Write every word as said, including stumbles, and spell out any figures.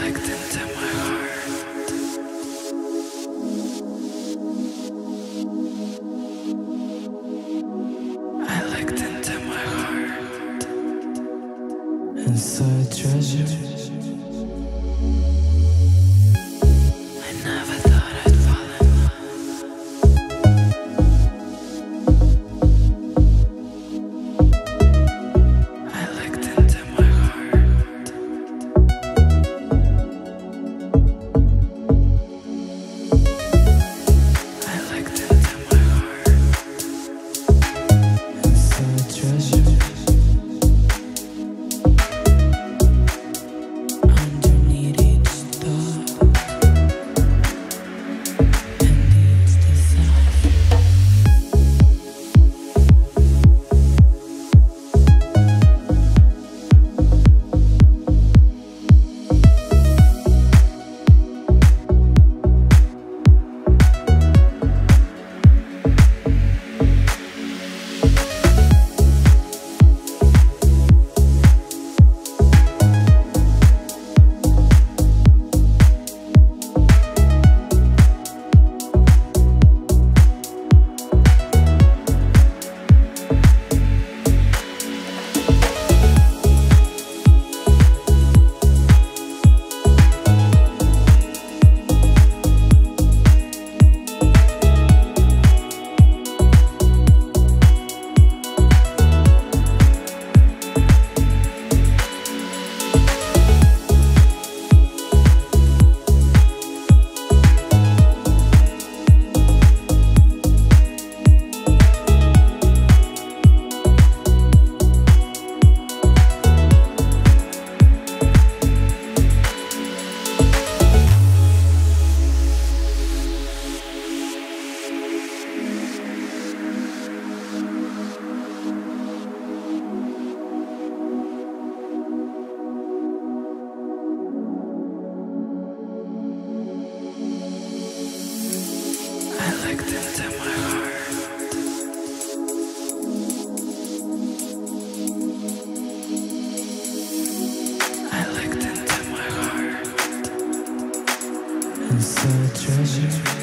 looked into my heart. I looked into my heart and saw a treasure. I never thought I'd fall in love. I looked into my heart. I looked into my heart and saw a treasure. Underneath each thought and each desire, I looked into my heart. I looked into my heart and saw a treasure.